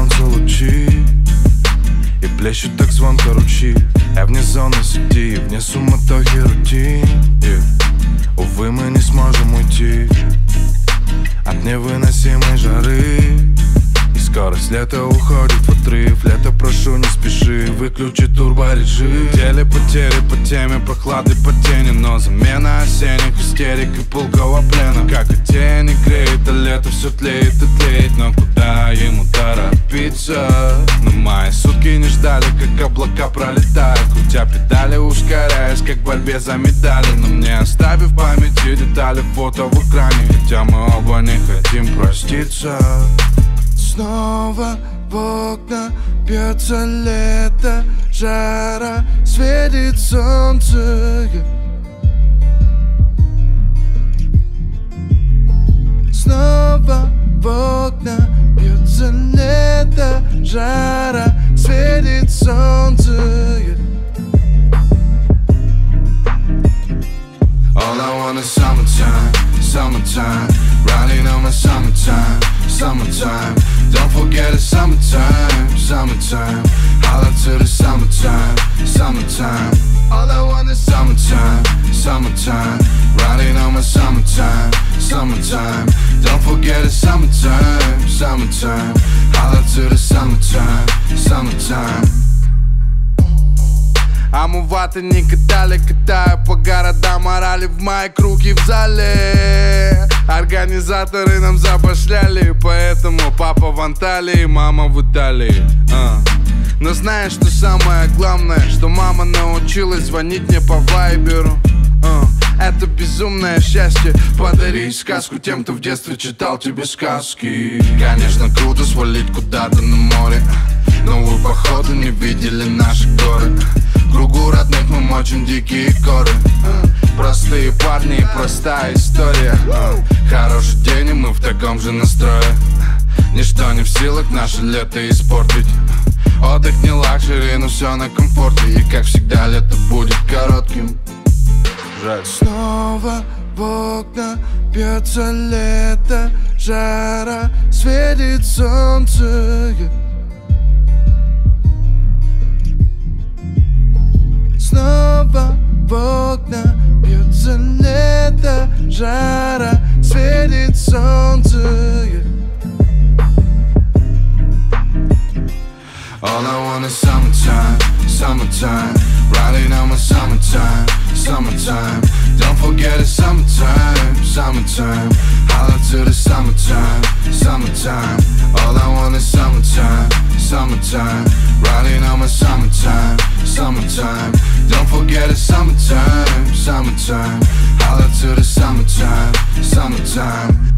солнца лучи, и плещут так звонко ручьи. Я вне зоны сети, вне суматохи рутин. Увы, мы не сможем уйти от невыносимой жары. И скорость лета уходит в отрыв. Лето, прошу, не спеши, выключи турборежим. Теле потери по теме, прохлады по тени, но замена осенних истерик и пылкого плена. Как и тени греет, а лето все тлеет и тлеет. Но куда ему торопиться? Но мои сутки не ждали, как облака пролетают, крутя педали, ускоряясь, как в борьбе за медали. Но мне оставив в памяти детали фото в экране, хотя мы оба не хотим проститься. Снова в окна бьется лето, жара, светит солнце. Снова в окна бьется лето, жара, светит солнце. All I want is summertime, summertime, riding on my summertime, summertime. Don't forget it's summertime, summertime. Holla to the summertime, summertime. All I want is summertime, summertime, riding on my summertime, summertime. Don't forget it's summertime, summertime. Holla to the summertime, summertime. Омываты не катали, катаю по городам, орали в майк, руки в зале. Организаторы нам забашляли, поэтому папа в Анталии, мама в Италии. Но знаешь, что самое главное, что мама научилась звонить мне по вайберу. Это безумное счастье, подарить сказку тем, кто в детстве читал тебе сказки. Конечно, круто свалить куда-то на море, но вы походу не видели наши горы. В кругу родных мы мочим дикие коры. Простые парни и простая история. Хороший день и мы в таком же настрое. Ничто не в силах наше лето испортить. Отдых не лакшери, но все на комфорте. И как всегда лето будет коротким. Жаль. Снова в окна бьется лето, жара, светит солнце. Снова в окна бьется лето, жара, светит солнце. All I want is summertime, summertime, riding on my summertime, summertime. Don't forget it's summertime, summertime. Holla to the summertime, summertime. All I want is summertime, summertime, riding on my summertime, summertime. Don't forget it's summertime, summertime. Holla to the summertime, summertime.